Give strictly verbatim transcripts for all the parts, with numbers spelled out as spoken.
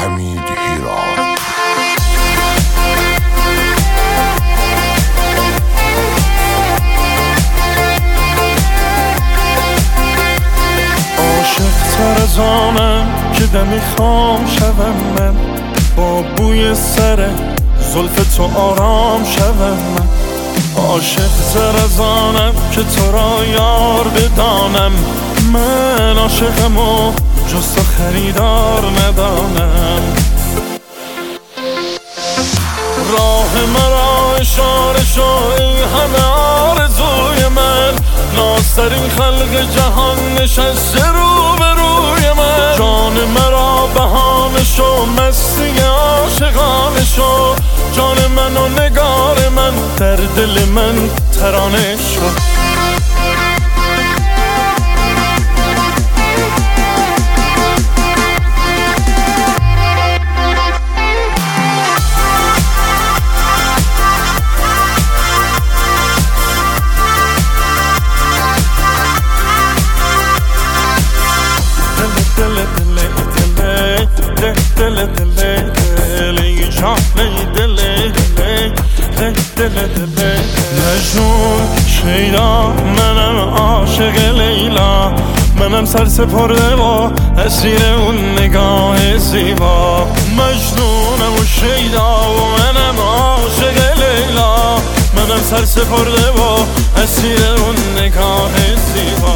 حمید هیراد. عاشق تر از آنم که دمی خام شوم من، با بوی سر زلف تو آرام شوم من. عاشق تر از آنم که تو را یار بدانم، من عاشقم و جز تو خریدار ندانم. راه مرا اشاره شو ای همه آرزوی من، نازترین خلق جهان نشسته رو به روی من. جان مرا بهانه شو مستی عاشقانه شو، جان من و نگار من در دل من ترانه شو. مجنون شیدا منم عاشق لیلا، منم سرسپرده و اسیر اون نگاه زیبا. مجنونم و شیدا و منم عاشق لیلا، منم سرسپرده و اسیر اون نگاه زیبا.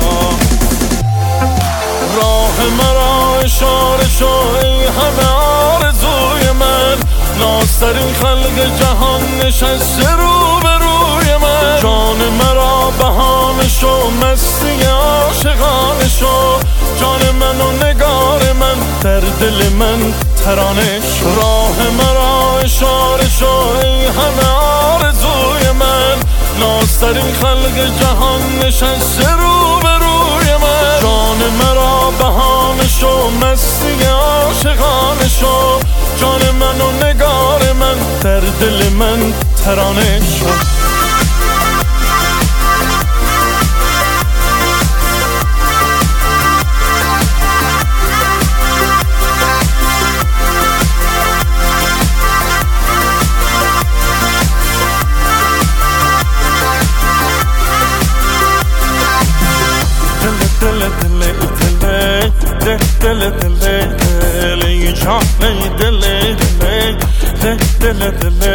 راه مرا اشاره شو ای همه آرزوی من، نازترین خلق جهان نشسته رو به روی من. جان مرا بهانه شو مستی عاشقانه شو، جان من و نگار من در دل من ترانه شو. راه مرا اشاره شو ای همه آرزوی من، نازترین خلق جهان نشسته رو به روی من. جان مرا بهانه شو مستی عاشقانه شو، جان من و نگار من در دل من ترانه شو. دل دل دل دل دل دل جان دل دل دل دل